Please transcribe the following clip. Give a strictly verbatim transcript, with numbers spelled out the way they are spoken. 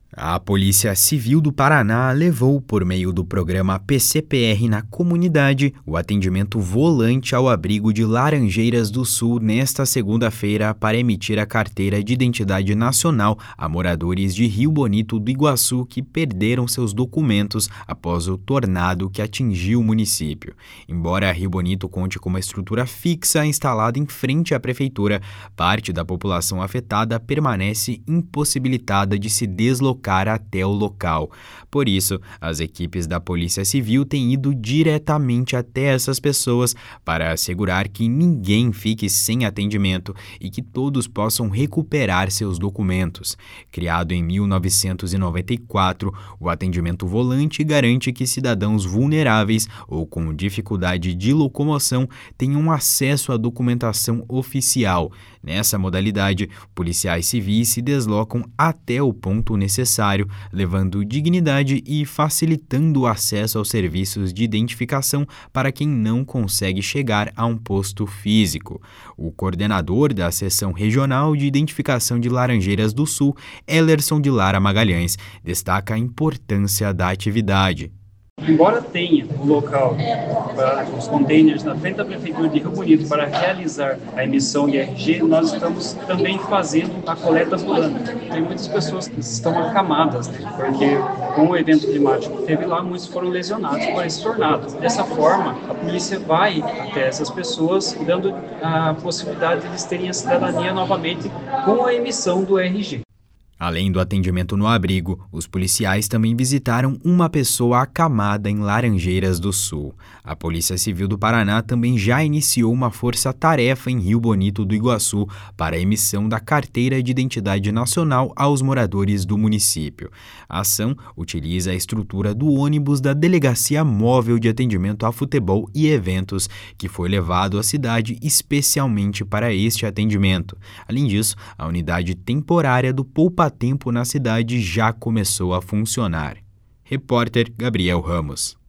A Polícia Civil do Paraná levou, por meio do programa P C P R na comunidade, o atendimento volante ao abrigo de Laranjeiras do Sul nesta segunda-feira para emitir a carteira de identidade nacional a moradores de Rio Bonito do Iguaçu que perderam seus documentos após o tornado que atingiu o município. Embora Rio Bonito conte com uma estrutura fixa instalada em frente à prefeitura, parte da população afetada permanece impossibilitada de se deslocar até o local. Por isso, as equipes da Polícia Civil têm ido diretamente até essas pessoas para assegurar que ninguém fique sem atendimento e que todos possam recuperar seus documentos. Criado em mil novecentos e noventa e quatro, o atendimento volante garante que cidadãos vulneráveis ou com dificuldade de locomoção tenham acesso à documentação oficial. Nessa modalidade, policiais civis se deslocam até o ponto necessário, levando dignidade e facilitando o acesso aos serviços de identificação para quem não consegue chegar a um posto físico. O coordenador da Seção Regional de Identificação de Laranjeiras do Sul, Ellerson de Lara Magalhães, destaca a importância da atividade. Embora tenha o local para os containers na frente da Prefeitura de Rio Bonito para realizar a emissão de R G, nós estamos também fazendo a coleta ambulante. Tem muitas pessoas que estão acamadas, né? Porque com o evento climático que teve lá, muitos foram lesionados por esse tornado. Dessa forma, a polícia vai até essas pessoas, dando a possibilidade de eles terem a cidadania novamente com a emissão do R G. Além do atendimento no abrigo, os policiais também visitaram uma pessoa acamada em Laranjeiras do Sul. A Polícia Civil do Paraná também já iniciou uma força-tarefa em Rio Bonito do Iguaçu para a emissão da carteira de identidade nacional aos moradores do município. A ação utiliza a estrutura do ônibus da Delegacia Móvel de Atendimento a Futebol e Eventos, que foi levado à cidade especialmente para este atendimento. Além disso, a unidade temporária do Poupa Tempo na cidade já começou a funcionar. Repórter Gabriel Ramos.